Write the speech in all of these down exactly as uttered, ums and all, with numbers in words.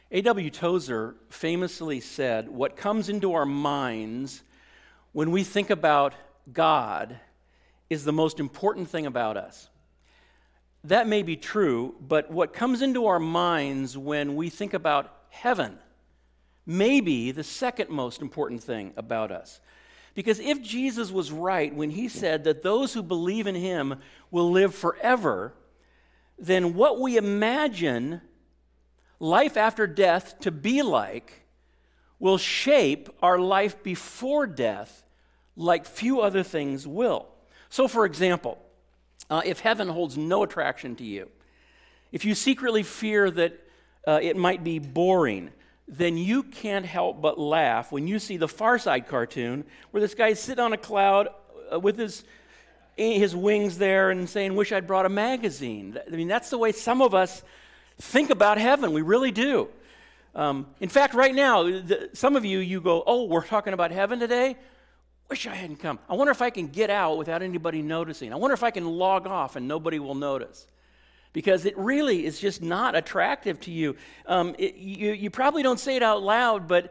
A W Tozer famously said, "What comes into our minds when we think about God is the most important thing about us." That may be true, but what comes into our minds when we think about heaven may be the second most important thing about us. Because if Jesus was right when he said that those who believe in him will live forever, then what we imagine life after death to be like will shape our life before death like few other things will. So, for example, uh, if heaven holds no attraction to you, if you secretly fear that uh, it might be boring, then you can't help but laugh when you see the Far Side cartoon where this guy's sitting on a cloud uh, with his his wings there and saying, "Wish I'd brought a magazine." I mean, that's the way some of us think about heaven. We really do. Um, in fact, right now, the, some of you, you go, "Oh, we're talking about heaven today? Wish I hadn't come. I wonder if I can get out without anybody noticing. I wonder if I can log off and nobody will notice." Because it really is just not attractive to you. Um, it, you. You probably don't say it out loud, but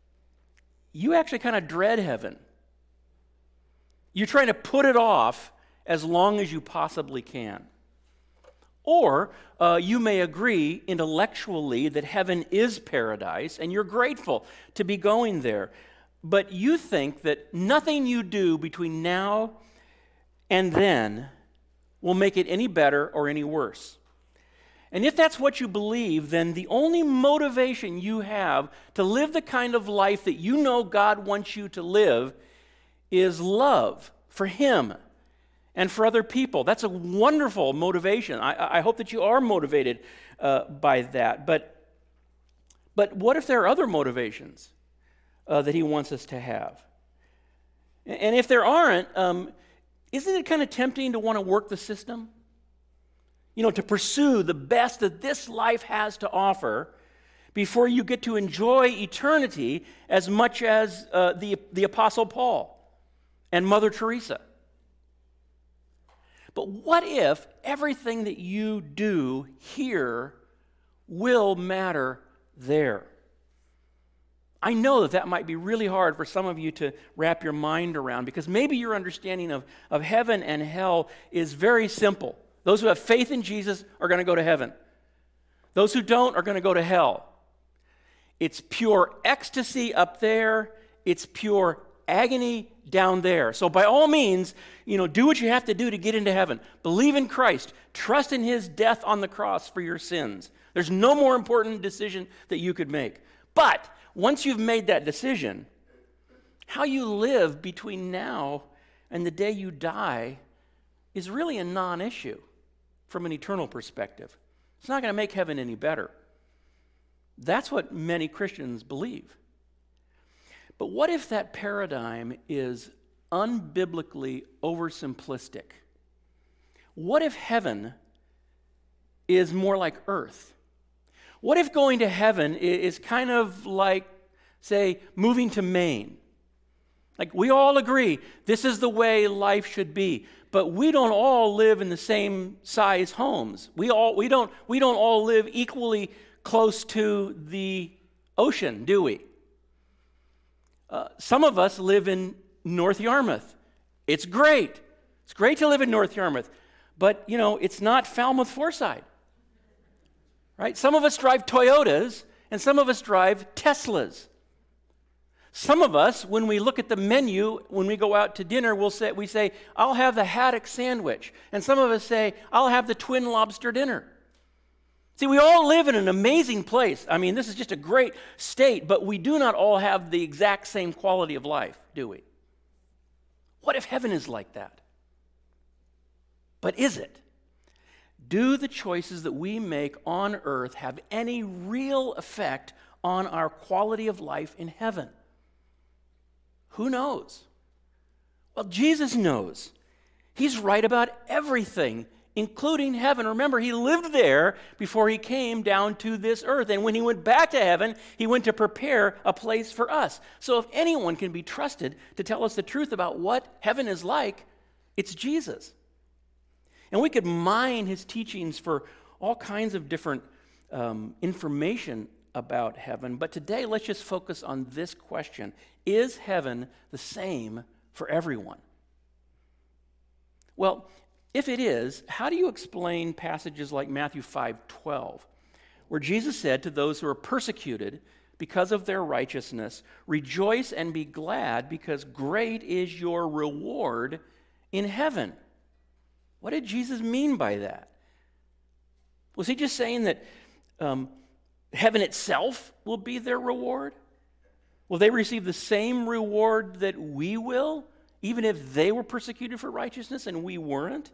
you actually kind of dread heaven. You're trying to put it off as long as you possibly can. Or uh, you may agree intellectually that heaven is paradise, and you're grateful to be going there. But you think that nothing you do between now and then will make it any better or any worse. And if that's what you believe, then the only motivation you have to live the kind of life that you know God wants you to live is love for him and for other people. That's a wonderful motivation. I, I hope that you are motivated uh, by that. But, but what if there are other motivations uh, that he wants us to have? And if there aren't, um, isn't it kind of tempting to want to work the system? You know, to pursue the best that this life has to offer before you get to enjoy eternity as much as uh, the, the Apostle Paul and Mother Teresa. But what if everything that you do here will matter there? I know that that might be really hard for some of you to wrap your mind around, because maybe your understanding of, of heaven and hell is very simple. Those who have faith in Jesus are going to go to heaven. Those who don't are going to go to hell. It's pure ecstasy up there. It's pure agony down there. So by all means, you know, do what you have to do to get into heaven. Believe in Christ. Trust in his death on the cross for your sins. There's no more important decision that you could make. But once you've made that decision, how you live between now and the day you die is really a non-issue from an eternal perspective. It's not going to make heaven any better. That's what many Christians believe. But what if that paradigm is unbiblically oversimplistic? What if heaven is more like earth? What if going to heaven is kind of like, say, moving to Maine? Like, we all agree this is the way life should be, but we don't all live in the same size homes. We all we don't we don't all live equally close to the ocean, do we? Uh, some of us live in North Yarmouth. It's great. It's great to live in North Yarmouth, but you know, it's not Falmouth Foreside. Right? Some of us drive Toyotas, and some of us drive Teslas. Some of us, when we look at the menu, when we go out to dinner, we'll say, we say, "I'll have the haddock sandwich." And some of us say, "I'll have the twin lobster dinner." See, we all live in an amazing place. I mean, this is just a great state, but we do not all have the exact same quality of life, do we? What if heaven is like that? But is it? Do the choices that we make on earth have any real effect on our quality of life in heaven? Who knows? Well, Jesus knows. He's right about everything, including heaven. Remember, he lived there before he came down to this earth. And when he went back to heaven, he went to prepare a place for us. So if anyone can be trusted to tell us the truth about what heaven is like, it's Jesus. And we could mine his teachings for all kinds of different um, information about heaven. But today, let's just focus on this question. Is heaven the same for everyone? Well, if it is, how do you explain passages like Matthew five twelve, where Jesus said to those who are persecuted because of their righteousness, rejoice and be glad, because great is your reward in heaven? What did Jesus mean by that? Was he just saying that um, heaven itself will be their reward? Will they receive the same reward that we will, even if they were persecuted for righteousness and we weren't?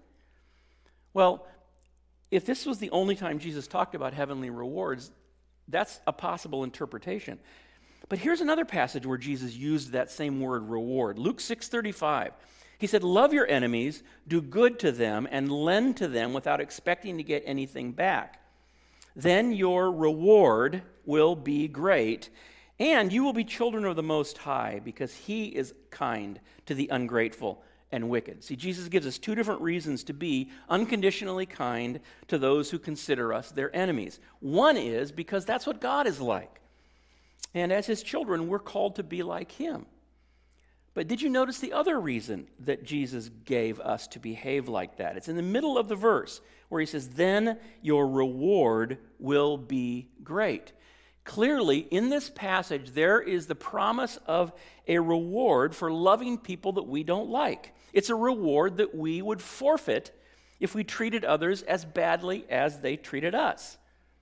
Well, if this was the only time Jesus talked about heavenly rewards, that's a possible interpretation. But here's another passage where Jesus used that same word, reward. Luke six thirty-five. He said, love your enemies, do good to them, and lend to them without expecting to get anything back. Then your reward will be great, and you will be children of the Most High, because he is kind to the ungrateful and wicked. See, Jesus gives us two different reasons to be unconditionally kind to those who consider us their enemies. One is because that's what God is like. And as his children, we're called to be like him. But did you notice the other reason that Jesus gave us to behave like that? It's in the middle of the verse where he says, then your reward will be great. Clearly, in this passage, there is the promise of a reward for loving people that we don't like. It's a reward that we would forfeit if we treated others as badly as they treated us.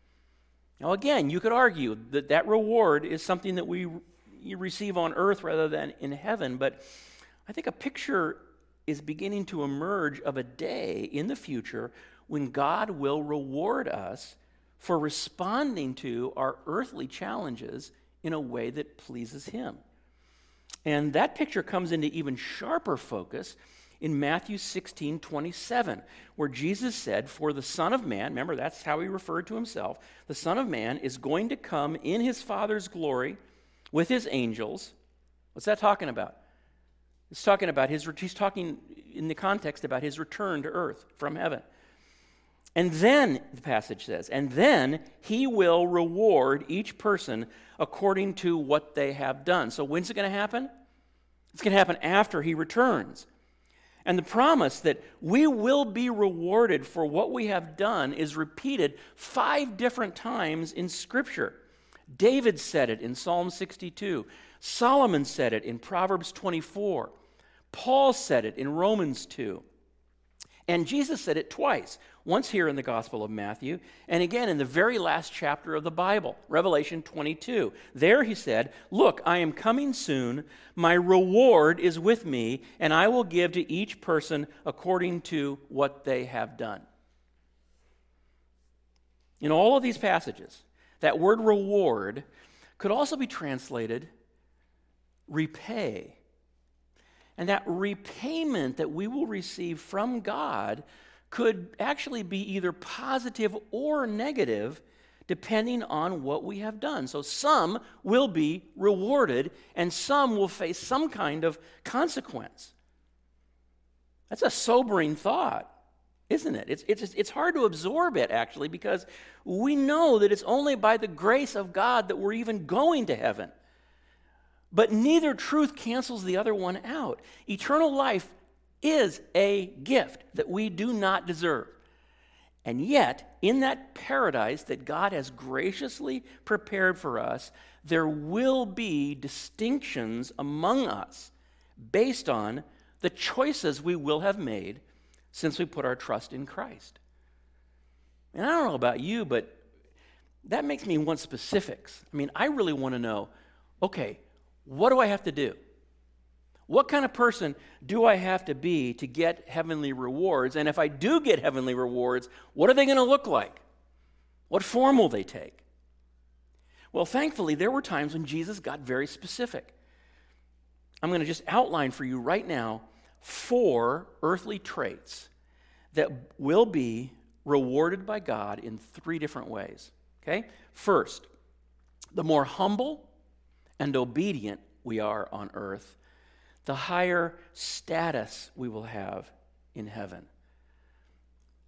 Now, again, you could argue that that reward is something that we you receive on earth rather than in heaven, but I think a picture is beginning to emerge of a day in the future when God will reward us for responding to our earthly challenges in a way that pleases him. And that picture comes into even sharper focus in Matthew sixteen twenty-seven, where Jesus said, for the Son of Man, remember that's how he referred to himself, the Son of Man is going to come in his Father's glory with his angels. What's that talking about? It's talking about his, he's talking in the context about his return to earth from heaven. And then, the passage says, and then he will reward each person according to what they have done. So when's it going to happen? It's going to happen after he returns. And the promise that we will be rewarded for what we have done is repeated five different times in Scripture. David said it in Psalm sixty-two. Solomon said it in Proverbs twenty-four. Paul said it in Romans two. And Jesus said it twice, once here in the Gospel of Matthew, and again in the very last chapter of the Bible, Revelation twenty-two. There he said, look, I am coming soon. My reward is with me, and I will give to each person according to what they have done. In all of these passages, that word reward could also be translated repay. And that repayment that we will receive from God could actually be either positive or negative depending on what we have done. So some will be rewarded and some will face some kind of consequence. That's a sobering thought, isn't it? It's, it's, it's hard to absorb it, actually, because we know that it's only by the grace of God that we're even going to heaven. But neither truth cancels the other one out. Eternal life is a gift that we do not deserve. And yet, in that paradise that God has graciously prepared for us, there will be distinctions among us based on the choices we will have made since we put our trust in Christ. And I don't know about you, but that makes me want specifics. I mean, I really want to know, okay, what do I have to do? What kind of person do I have to be to get heavenly rewards? And if I do get heavenly rewards, what are they going to look like? What form will they take? Well, thankfully, there were times when Jesus got very specific. I'm going to just outline for you right now four earthly traits that will be rewarded by God in three different ways. Okay? First, the more humble and obedient we are on earth, the higher status we will have in heaven.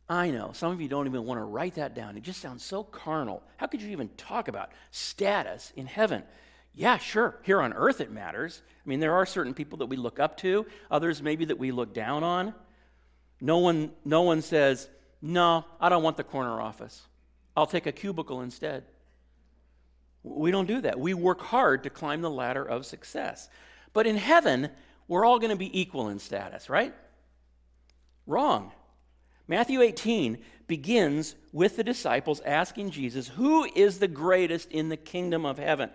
I know, some of you don't even want to write that down. It just sounds so carnal. How could you even talk about status in heaven? Yeah, sure, here on earth it matters. I mean, there are certain people that we look up to, others maybe that we look down on. No one, no one says, no, I don't want the corner office. I'll take a cubicle instead. We don't do that. We work hard to climb the ladder of success. But in heaven, we're all going to be equal in status, right? Wrong. Matthew eighteen begins with the disciples asking Jesus, who is the greatest in the kingdom of heaven?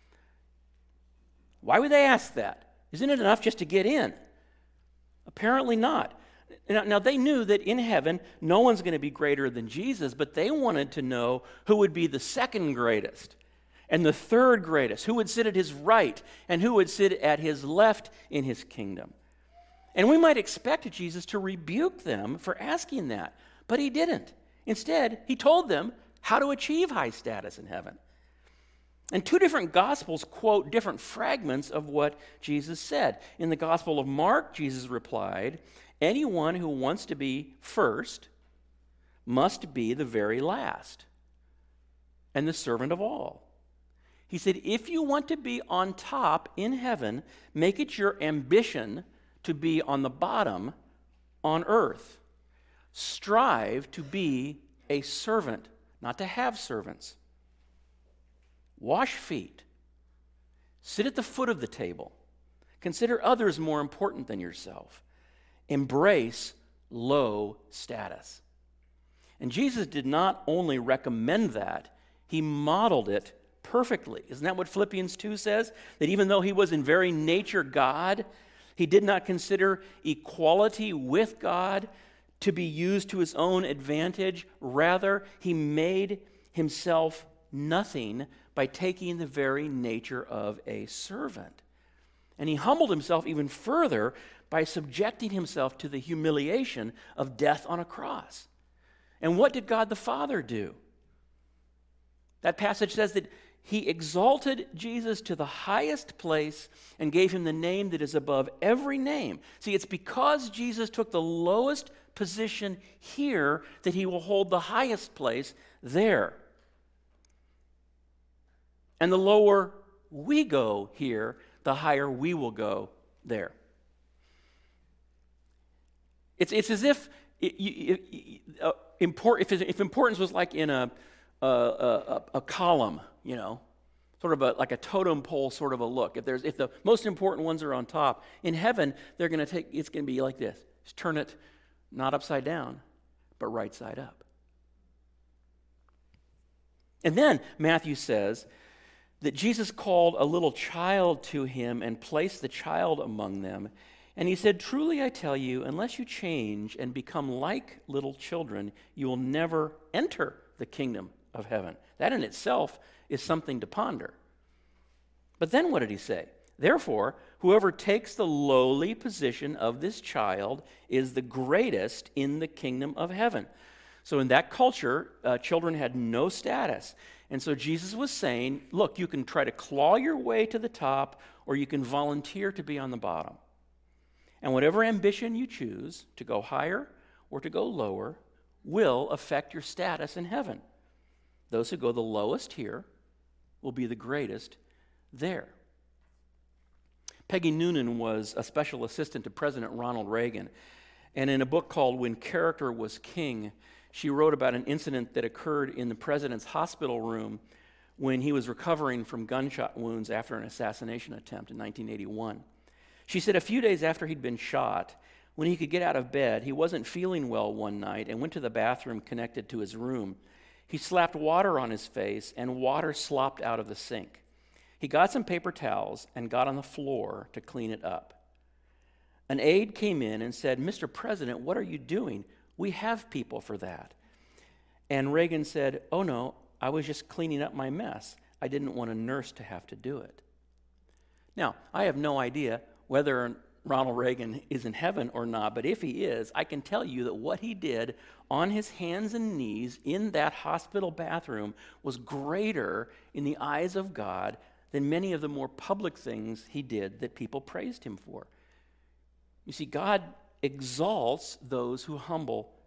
Why would they ask that? Isn't it enough just to get in? Apparently not. Now, now they knew that in heaven, no one's going to be greater than Jesus, but they wanted to know who would be the second greatest and the third greatest, who would sit at his right and who would sit at his left in his kingdom. And we might expect Jesus to rebuke them for asking that, but he didn't. Instead, he told them how to achieve high status in heaven. And two different Gospels quote different fragments of what Jesus said. In the Gospel of Mark, Jesus replied, anyone who wants to be first must be the very last and the servant of all. He said, if you want to be on top in heaven, make it your ambition to be on the bottom on earth. Strive to be a servant, not to have servants. Wash feet. Sit at the foot of the table. Consider others more important than yourself. Embrace low status. And Jesus did not only recommend that, he modeled it perfectly. Isn't that what Philippians two says? That even though he was in very nature God, he did not consider equality with God to be used to his own advantage. Rather, he made himself nothing by taking the very nature of a servant. And he humbled himself even further by subjecting himself to the humiliation of death on a cross. And what did God the Father do? That passage says that he exalted Jesus to the highest place and gave him the name that is above every name. See, it's because Jesus took the lowest position here that he will hold the highest place there. And the lower we go here, the higher we will go there. It's, it's as if it, you, it, uh, import, if, if importance was like in a, a, a, a column, you know, sort of a, like a totem pole sort of a look. If there's if the most important ones are on top, in heaven, they're going to take, it's going to be like this. Just turn it not upside down, but right side up. And then Matthew says that Jesus called a little child to him and placed the child among them. And he said, truly I tell you, unless you change and become like little children, you will never enter the kingdom of heaven. That in itself is something to ponder. But then what did he say? Therefore, whoever takes the lowly position of this child is the greatest in the kingdom of heaven. So in that culture, uh, children had no status. And so Jesus was saying, look, you can try to claw your way to the top, or you can volunteer to be on the bottom. And whatever ambition you choose, to go higher or to go lower, will affect your status in heaven. Those who go the lowest here will be the greatest there. Peggy Noonan was a special assistant to President Ronald Reagan. And in a book called When Character Was King, she wrote about an incident that occurred in the president's hospital room when he was recovering from gunshot wounds after an assassination attempt in nineteen eighty-one. She said a few days after he'd been shot, when he could get out of bed, he wasn't feeling well one night and went to the bathroom connected to his room. He slapped water on his face, and water slopped out of the sink. He got some paper towels and got on the floor to clean it up. An aide came in and said, Mister President, what are you doing? We have people for that. And Reagan said, oh no, I was just cleaning up my mess. I didn't want a nurse to have to do it. Now, I have no idea whether Ronald Reagan is in heaven or not, but if he is, I can tell you that what he did on his hands and knees in that hospital bathroom was greater in the eyes of God than many of the more public things he did that people praised him for. You see, God exalts those who humble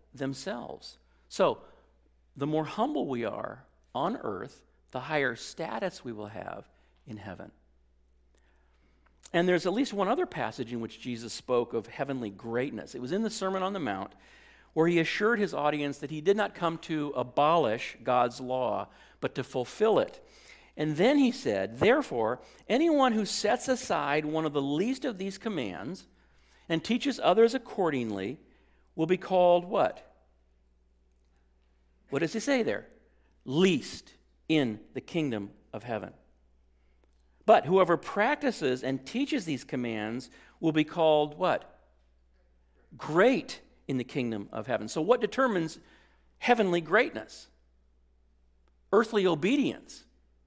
themselves. So, the more humble we are on earth, the higher status we will have in heaven. And there's at least one other passage in which Jesus spoke of heavenly greatness. It was in the Sermon on the Mount, where he assured his audience that he did not come to abolish God's law, but to fulfill it. And then he said, therefore, anyone who sets aside one of the least of these commands and teaches others accordingly will be called what? What does he say there? Least in the kingdom of heaven. But whoever practices and teaches these commands will be called what? Great in the kingdom of heaven. So what determines heavenly greatness? Earthly obedience.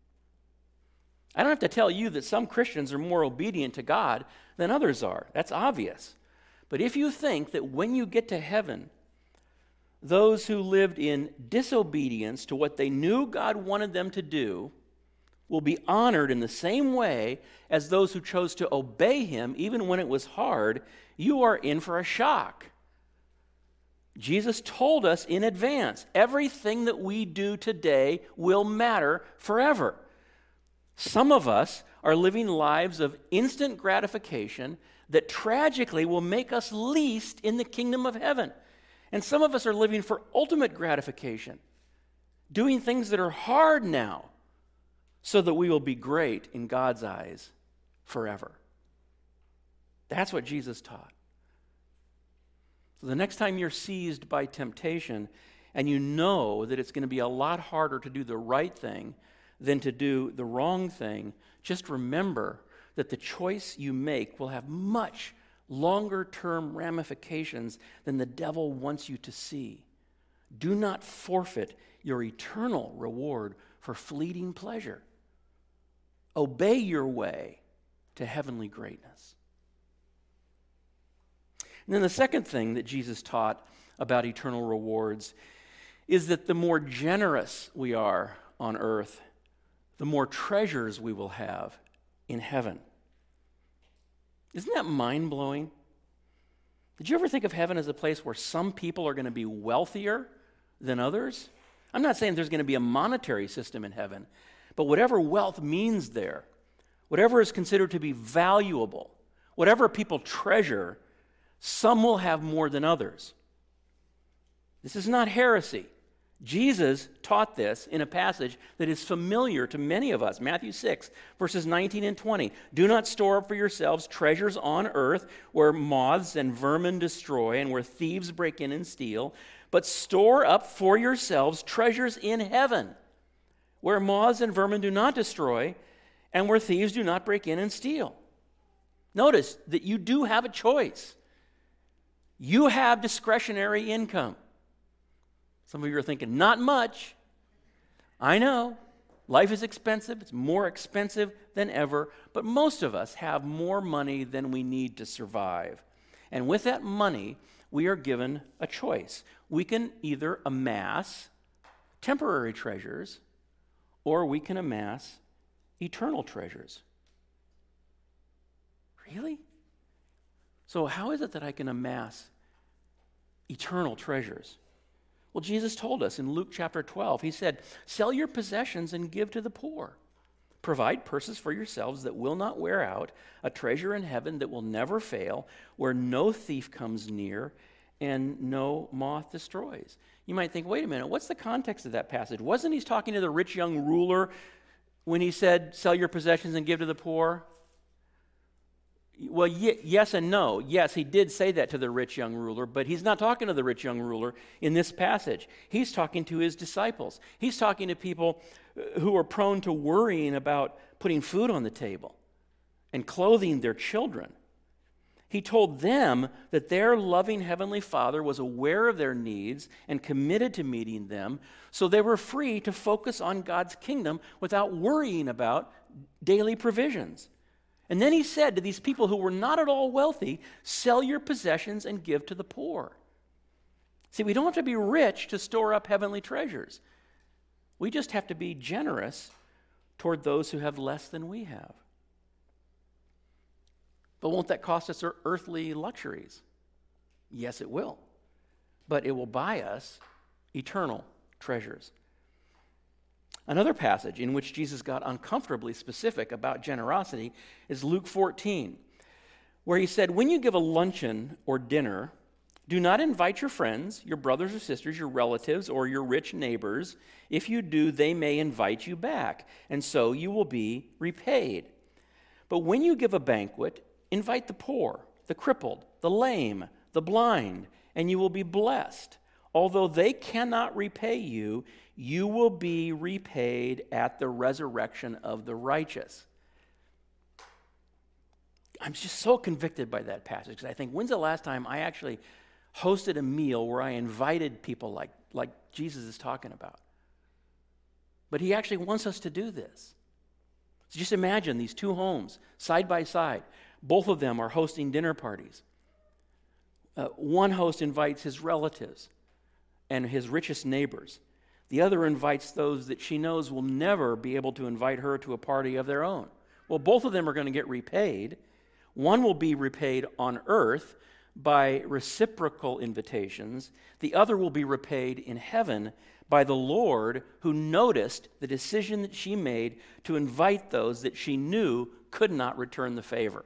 I don't have to tell you that some Christians are more obedient to God than others are. That's obvious. But if you think that when you get to heaven, those who lived in disobedience to what they knew God wanted them to do will be honored in the same way as those who chose to obey him even when it was hard, you are in for a shock. Jesus told us in advance, everything that we do today will matter forever. Some of us are living lives of instant gratification that tragically will make us least in the kingdom of heaven. And some of us are living for ultimate gratification, doing things that are hard now, so that we will be great in God's eyes forever. That's what Jesus taught. So the next time you're seized by temptation and you know that it's going to be a lot harder to do the right thing than to do the wrong thing, just remember that the choice you make will have much longer-term ramifications than the devil wants you to see. Do not forfeit your eternal reward for fleeting pleasure. Obey your way to heavenly greatness. And then the second thing that Jesus taught about eternal rewards is that the more generous we are on earth, the more treasures we will have in heaven. Isn't that mind-blowing? Did you ever think of heaven as a place where some people are going to be wealthier than others? I'm not saying there's going to be a monetary system in heaven, but whatever wealth means there, whatever is considered to be valuable, whatever people treasure, some will have more than others. This is not heresy. Jesus taught this in a passage that is familiar to many of us. Matthew six, verses nineteen and twenty. Do not store up for yourselves treasures on earth where moths and vermin destroy and where thieves break in and steal, but store up for yourselves treasures in heaven where moths and vermin do not destroy and where thieves do not break in and steal. Notice that you do have a choice. You have discretionary income. Some of you are thinking, not much. I know. Life is expensive. It's more expensive than ever. But most of us have more money than we need to survive. And with that money, we are given a choice. We can either amass temporary treasures or we can amass eternal treasures. Really? So how is it that I can amass eternal treasures? Well, Jesus told us in Luke chapter twelve, he said, sell your possessions and give to the poor. Provide purses for yourselves that will not wear out, a treasure in heaven that will never fail, where no thief comes near and no moth destroys. You might think, wait a minute, what's the context of that passage? Wasn't he talking to the rich young ruler when he said, sell your possessions and give to the poor? Well, y- yes and no. Yes, he did say that to the rich young ruler, but he's not talking to the rich young ruler in this passage. He's talking to his disciples. He's talking to people who are prone to worrying about putting food on the table and clothing their children. He told them that their loving Heavenly Father was aware of their needs and committed to meeting them, so they were free to focus on God's kingdom without worrying about daily provisions. And then he said to these people who were not at all wealthy, sell your possessions and give to the poor. See, we don't have to be rich to store up heavenly treasures. We just have to be generous toward those who have less than we have. But won't that cost us our earthly luxuries? Yes, it will. but it will buy us eternal treasures. Another passage in which Jesus got uncomfortably specific about generosity is Luke fourteen, where he said, when you give a luncheon or dinner, do not invite your friends, your brothers or sisters, your relatives, or your rich neighbors. If you do, they may invite you back, and so you will be repaid. But when you give a banquet, invite the poor, the crippled, the lame, the blind, and you will be blessed. Although they cannot repay you, you will be repaid at the resurrection of the righteous. I'm just so convicted by that passage because I think, when's the last time I actually hosted a meal where I invited people like, like Jesus is talking about? But he actually wants us to do this. So just imagine these two homes side by side. Both of them are hosting dinner parties. Uh, one host invites his relatives and his richest neighbors. The other invites those that she knows will never be able to invite her to a party of their own. Well, both of them are going to get repaid. One will be repaid on earth by reciprocal invitations. The other will be repaid in heaven by the Lord, who noticed the decision that she made to invite those that she knew could not return the favor.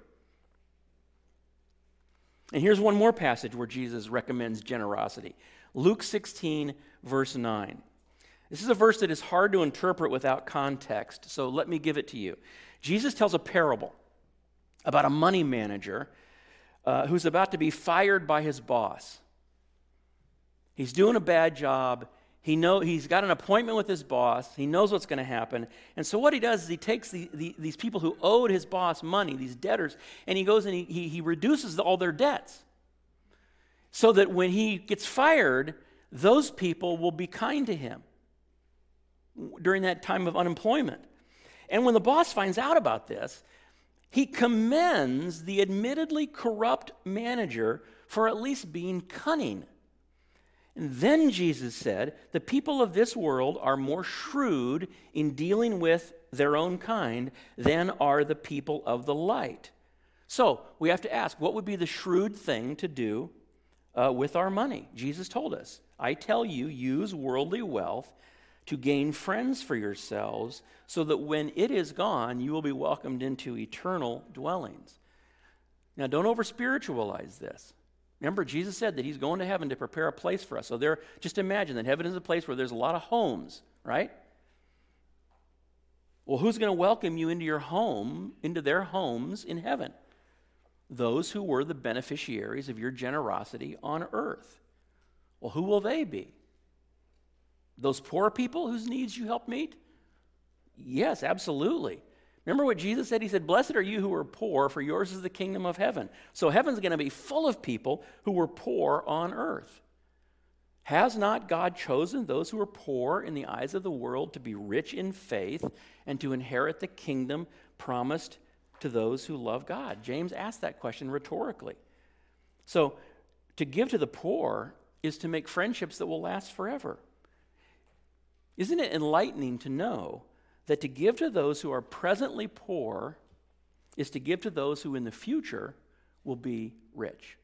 And here's one more passage where Jesus recommends generosity. Luke sixteen, verse nine. This is a verse that is hard to interpret without context, so let me give it to you. Jesus tells a parable about a money manager uh, who's about to be fired by his boss. He's doing a bad job. He know he's got an appointment with his boss. He knows what's going to happen. And so what he does is he takes the, the, these people who owed his boss money, these debtors, and he goes and he, he, he reduces all their debts so that when he gets fired, those people will be kind to him during that time of unemployment. And when the boss finds out about this, he commends the admittedly corrupt manager for at least being cunning. And then Jesus said, the people of this world are more shrewd in dealing with their own kind than are the people of the light. So we have to ask, what would be the shrewd thing to do uh, with our money? Jesus told us, I tell you, use worldly wealth to gain friends for yourselves, so that when it is gone, you will be welcomed into eternal dwellings. Now, don't over-spiritualize this. Remember, Jesus said that he's going to heaven to prepare a place for us. So there, just imagine that heaven is a place where there's a lot of homes, right? Well, who's going to welcome you into your home, into their homes in heaven? Those who were the beneficiaries of your generosity on earth. Well, who will they be? Those poor people whose needs you help meet? Yes, absolutely. Remember what Jesus said? He said, blessed are you who are poor, for yours is the kingdom of heaven. So heaven's going to be full of people who were poor on earth. Has not God chosen those who are poor in the eyes of the world to be rich in faith and to inherit the kingdom promised to those who love God? James asked that question rhetorically. So to give to the poor is to make friendships that will last forever. Isn't it enlightening to know that to give to those who are presently poor is to give to those who in the future will be rich?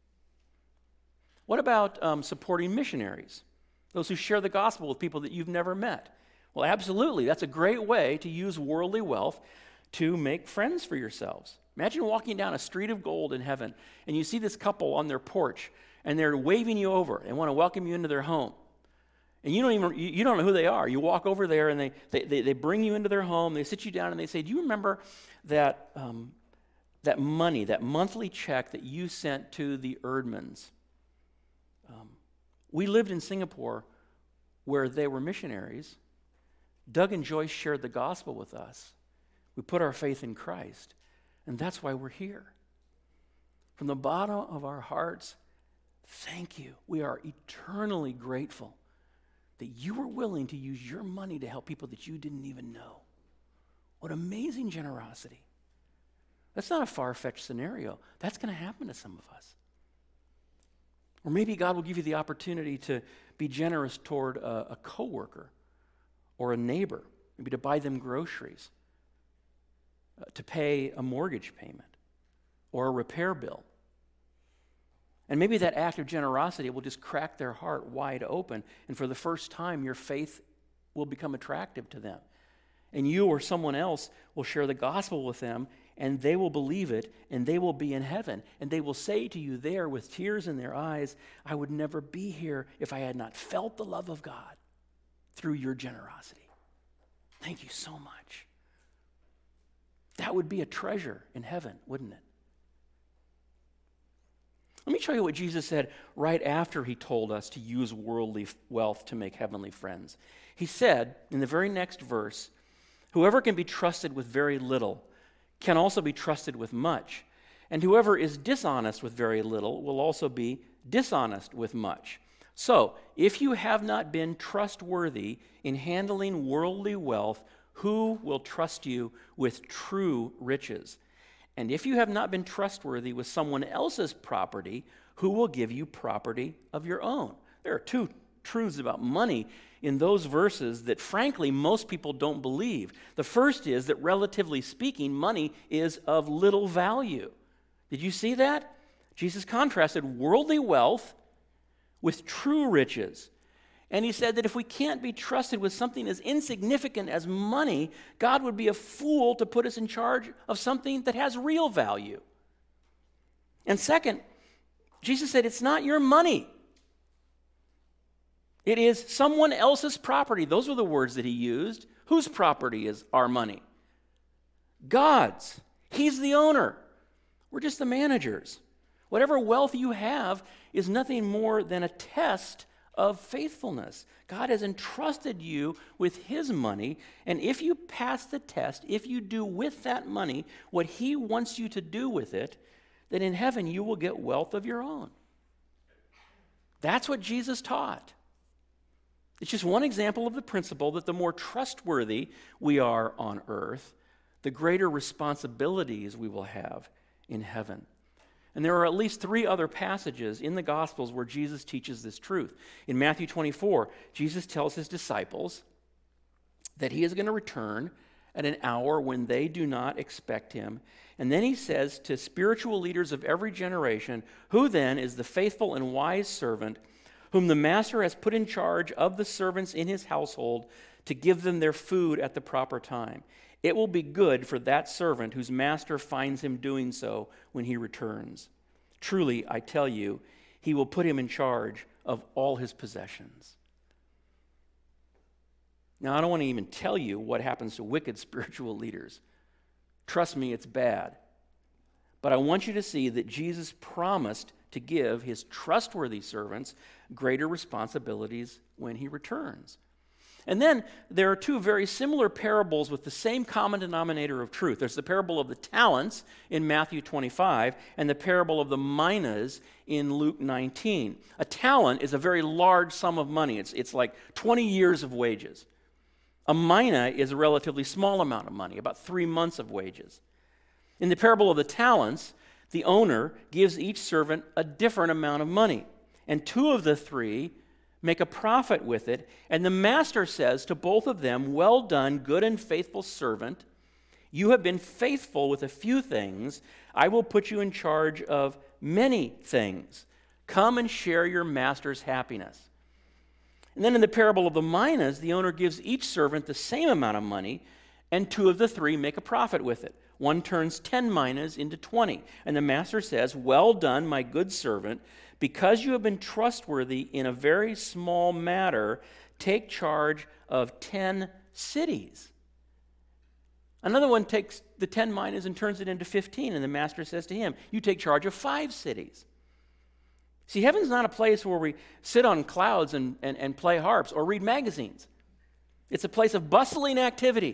What about um, supporting missionaries, those who share the gospel with people that you've never met? Well, absolutely. That's a great way to use worldly wealth to make friends for yourselves. Imagine walking down a street of gold in heaven, and you see this couple on their porch, and they're waving you over and want to welcome you into their home. And you don't even you, you don't know who they are. You walk over there, and they, they, they, they bring you into their home. They sit you down, and they say, do you remember that, um, that money, that monthly check that you sent to the Erdmans? Um, we lived in Singapore where they were missionaries. Doug and Joyce shared the gospel with us. We put our faith in Christ, and that's why we're here. From the bottom of our hearts, thank you. We are eternally grateful that you were willing to use your money to help people that you didn't even know. What amazing generosity. That's not a far-fetched scenario. That's going to happen to some of us. Or maybe God will give you the opportunity to be generous toward a, a coworker or a neighbor, maybe to buy them groceries, uh, to pay a mortgage payment or a repair bill. And maybe that act of generosity will just crack their heart wide open, and for the first time, your faith will become attractive to them. And you or someone else will share the gospel with them, and they will believe it, and they will be in heaven. And they will say to you there with tears in their eyes, I would never be here if I had not felt the love of God through your generosity. Thank you so much. That would be a treasure in heaven, wouldn't it? Let me show you what Jesus said right after he told us to use worldly wealth to make heavenly friends. He said in the very next verse, whoever can be trusted with very little can also be trusted with much, and whoever is dishonest with very little will also be dishonest with much. So, if you have not been trustworthy in handling worldly wealth, who will trust you with true riches? And if you have not been trustworthy with someone else's property, who will give you property of your own? There are two truths about money in those verses that, frankly, most people don't believe. The first is that, relatively speaking, money is of little value. Did you see that? Jesus contrasted worldly wealth with true riches. And he said that if we can't be trusted with something as insignificant as money, God would be a fool to put us in charge of something that has real value. And second, Jesus said it's not your money. It is someone else's property. Those were the words that he used. Whose property is our money? God's. He's the owner. We're just the managers. Whatever wealth you have is nothing more than a test of faithfulness. God has entrusted you with his money, and if you pass the test, if you do with that money what he wants you to do with it, then in heaven you will get wealth of your own. That's what Jesus taught. It's just one example of the principle that the more trustworthy we are on earth, the greater responsibilities we will have in heaven. And there are at least three other passages in the Gospels where Jesus teaches this truth. In Matthew twenty-four, Jesus tells his disciples that he is going to return at an hour when they do not expect him. And then he says to spiritual leaders of every generation, who then is the faithful and wise servant whom the master has put in charge of the servants in his household to give them their food at the proper time? It will be good for that servant whose master finds him doing so when he returns. Truly, I tell you, he will put him in charge of all his possessions. Now, I don't want to even tell you what happens to wicked spiritual leaders. Trust me, it's bad. But I want you to see that Jesus promised to give his trustworthy servants greater responsibilities when he returns. And then there are two very similar parables with the same common denominator of truth. There's the parable of the talents in Matthew twenty-five and the parable of the minas in Luke nineteen. A talent is a very large sum of money. It's, it's like twenty years of wages. A mina is a relatively small amount of money, about three months of wages. In the parable of the talents, the owner gives each servant a different amount of money, and two of the three make a profit with it, and the master says to both of them, well done, good and faithful servant. You have been faithful with a few things. I will put you in charge of many things. Come and share your master's happiness. And then in the parable of the minas, the owner gives each servant the same amount of money, and two of the three make a profit with it. One turns ten minas into twenty, and the master says, well done, my good servant. Because you have been trustworthy in a very small matter, take charge of ten cities. Another one takes the ten minas and turns it into fifteen, and the master says to him, you take charge of five cities. See, heaven's not a place where we sit on clouds and, and, and play harps or read magazines. It's a place of bustling activity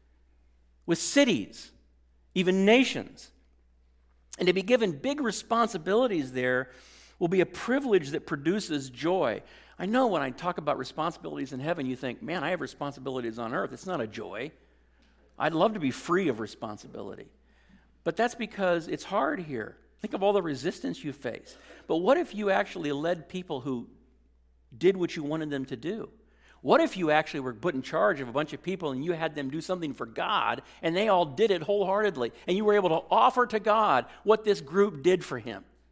with cities, even nations. And to be given big responsibilities there will be a privilege that produces joy. I know when I talk about responsibilities in heaven, you think, man, I have responsibilities on earth. It's not a joy. I'd love to be free of responsibility. But that's because it's hard here. Think of all the resistance you face. But what if you actually led people who did what you wanted them to do? What if you actually were put in charge of a bunch of people and you had them do something for God and they all did it wholeheartedly and you were able to offer to God what this group did for him?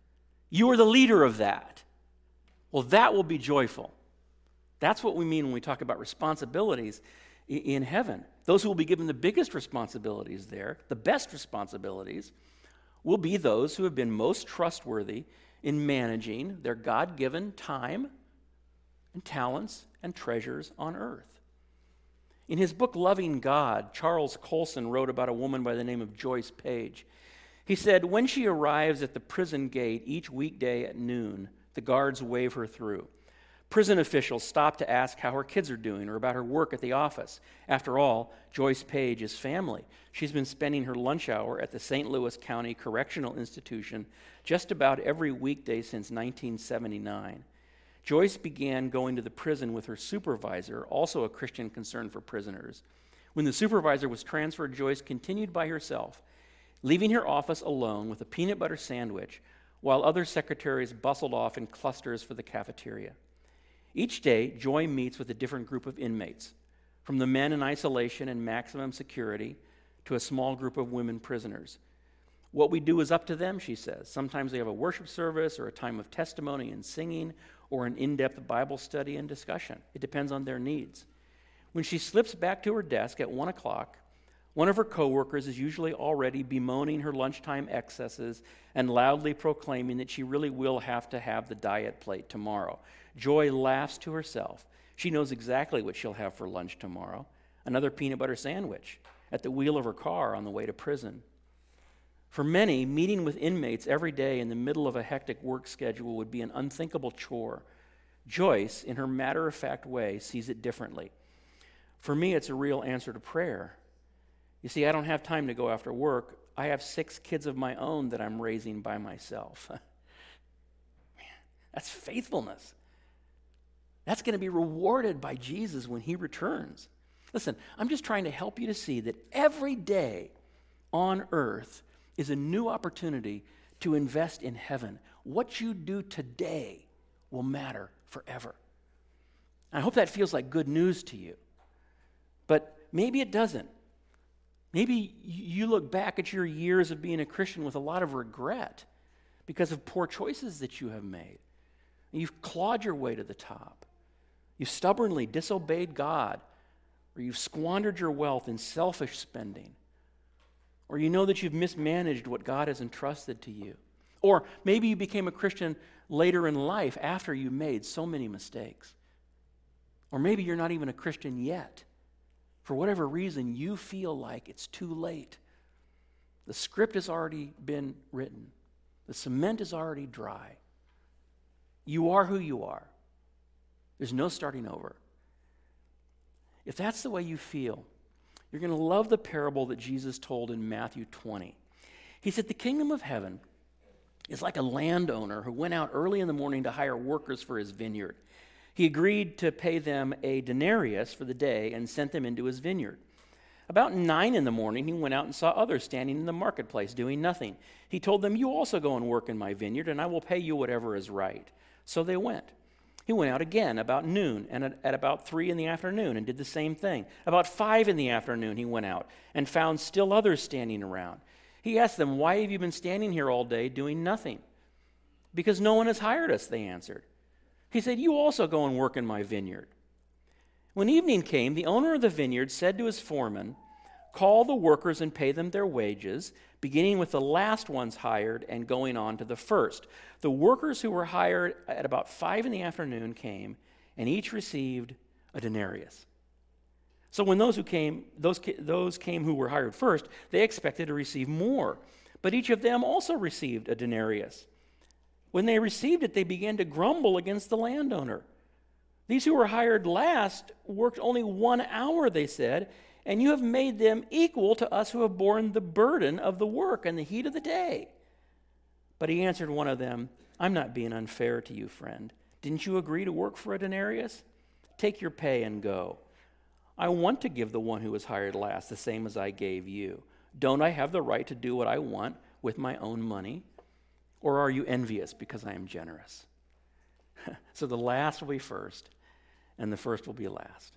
You are the leader of that. Well, that will be joyful. That's what we mean when we talk about responsibilities in heaven. Those who will be given the biggest responsibilities there, the best responsibilities, will be those who have been most trustworthy in managing their God-given time and talents and treasures on earth. In his book, Loving God, Charles Colson wrote about a woman by the name of Joyce Page. He said, when she arrives at the prison gate each weekday at noon, the guards wave her through. Prison officials stop to ask how her kids are doing or about her work at the office. After all, Joyce Page is family. She's been spending her lunch hour at the Saint Louis County Correctional Institution just about every weekday since nineteen seventy-nine. Joyce began going to the prison with her supervisor, also a Christian concern for prisoners. When the supervisor was transferred, Joyce continued by herself, leaving her office alone with a peanut butter sandwich, while other secretaries bustled off in clusters for the cafeteria. Each day, Joy meets with a different group of inmates, from the men in isolation and maximum security to a small group of women prisoners. What we do is up to them, she says. Sometimes they have a worship service or a time of testimony and singing or an in-depth Bible study and discussion. It depends on their needs. When she slips back to her desk at one o'clock, one of her coworkers is usually already bemoaning her lunchtime excesses and loudly proclaiming that she really will have to have the diet plate tomorrow. Joy laughs to herself. She knows exactly what she'll have for lunch tomorrow, another peanut butter sandwich at the wheel of her car on the way to prison. For many, meeting with inmates every day in the middle of a hectic work schedule would be an unthinkable chore. Joyce, in her matter-of-fact way, sees it differently. For me, it's a real answer to prayer. You see, I don't have time to go after work. I have six kids of my own that I'm raising by myself. Man, that's faithfulness. That's going to be rewarded by Jesus when he returns. Listen, I'm just trying to help you to see that every day on earth is a new opportunity to invest in heaven. What you do today will matter forever. I hope that feels like good news to you. But maybe it doesn't. Maybe you look back at your years of being a Christian with a lot of regret because of poor choices that you have made. You've clawed your way to the top. You've stubbornly disobeyed God, or you've squandered your wealth in selfish spending, or you know that you've mismanaged what God has entrusted to you. Or maybe you became a Christian later in life after you made so many mistakes. Or maybe you're not even a Christian yet. For whatever reason, you feel like it's too late. The script has already been written. The cement is already dry. You are who you are. There's no starting over. If that's the way you feel, you're going to love the parable that Jesus told in Matthew twenty. He said, the kingdom of heaven is like a landowner who went out early in the morning to hire workers for his vineyard. He agreed to pay them a denarius for the day and sent them into his vineyard. About nine in the morning, he went out and saw others standing in the marketplace doing nothing. He told them, you also go and work in my vineyard, and I will pay you whatever is right. So they went. He went out again about noon and at, at about three in the afternoon and did the same thing. About five in the afternoon he went out and found still others standing around. He asked them, why have you been standing here all day doing nothing? Because no one has hired us, they answered. He said, you also go and work in my vineyard. When evening came, the owner of the vineyard said to his foreman, call the workers and pay them their wages, beginning with the last ones hired and going on to the first. The workers who were hired at about five in the afternoon came, and each received a denarius. So when those who came, those, those came who were hired first, they expected to receive more. But each of them also received a denarius. When they received it, they began to grumble against the landowner. These who were hired last worked only one hour, they said, and you have made them equal to us who have borne the burden of the work and the heat of the day. But he answered one of them, I'm not being unfair to you, friend. Didn't you agree to work for a denarius? Take your pay and go. I want to give the one who was hired last the same as I gave you. Don't I have the right to do what I want with my own money? Or are you envious because I am generous? So the last will be first, and the first will be last.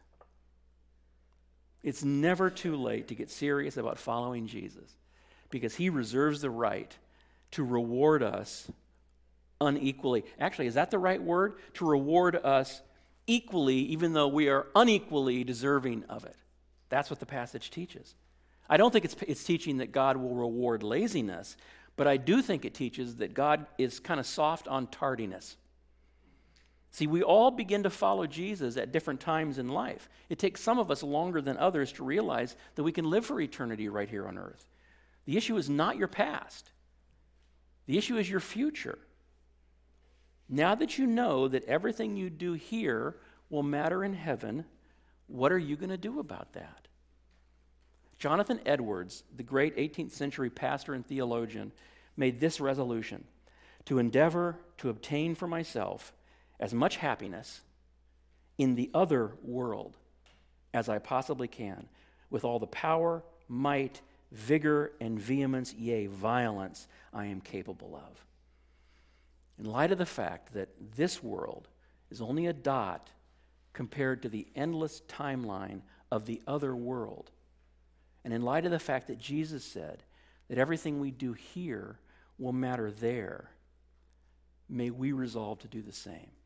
It's never too late to get serious about following Jesus because he reserves the right to reward us unequally. Actually, is that the right word? To reward us equally, even though we are unequally deserving of it. That's what the passage teaches. I don't think it's, it's teaching that God will reward laziness, but I do think it teaches that God is kind of soft on tardiness. See, we all begin to follow Jesus at different times in life. It takes some of us longer than others to realize that we can live for eternity right here on earth. The issue is not your past. The issue is your future. Now that you know that everything you do here will matter in heaven, what are you going to do about that? Jonathan Edwards, the great eighteenth century pastor and theologian, made this resolution: to endeavor to obtain for myself as much happiness in the other world as I possibly can, with all the power, might, vigor, and vehemence, yea, violence, I am capable of. In light of the fact that this world is only a dot compared to the endless timeline of the other world, and in light of the fact that Jesus said that everything we do here will matter there, may we resolve to do the same.